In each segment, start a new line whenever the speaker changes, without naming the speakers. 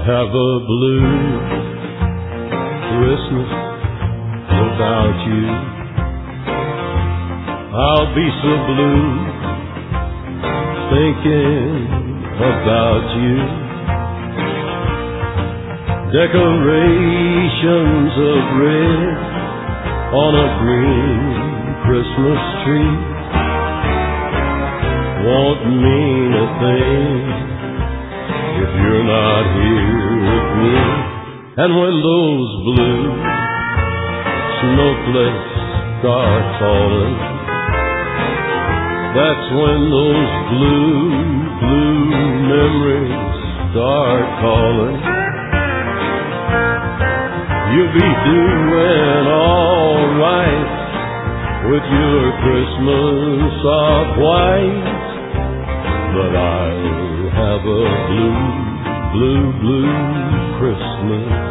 have a blue Christmas without you. I'll be so blue thinking about you. Decorations of red on a green Christmas tree won't mean a thing if you're not here with me. And when those blue snowflakes start falling, that's when those blue memories start calling. You'll be doing all right with your Christmas of white, but I'll have a blue Christmas.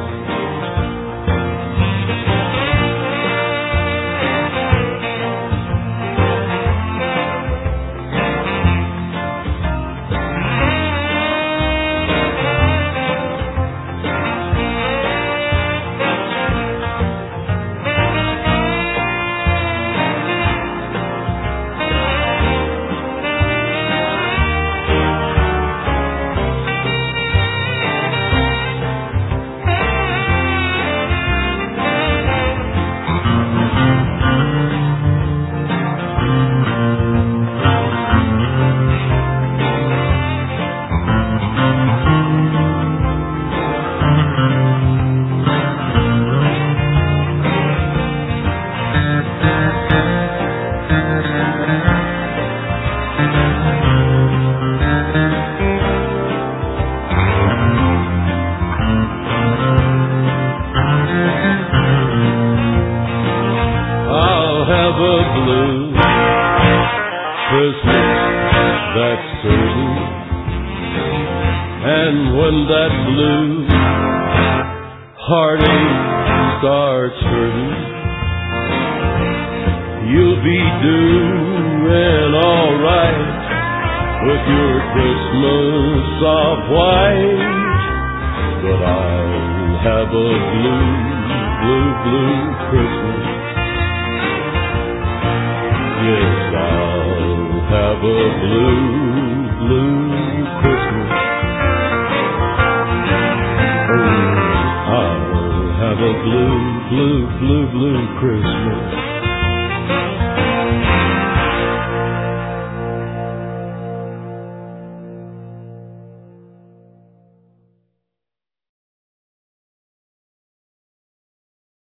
Have a blue Christmas, that's certain. And when that blue heartache starts hurting, you'll be doing all right with your Christmas of white, but I'll have a blue Christmas. Yes, I'll have a blue